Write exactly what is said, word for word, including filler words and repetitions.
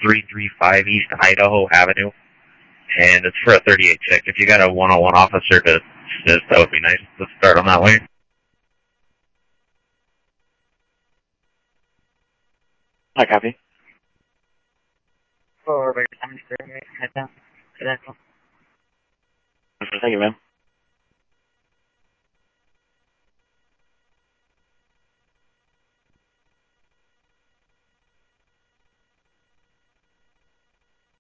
three three five East Idaho Avenue, and it's for a thirty-eight check. If you got a one oh one officer to assist, that would be nice. Let's start on that way. I copy. Forward, I'm head down. Thank you, ma'am.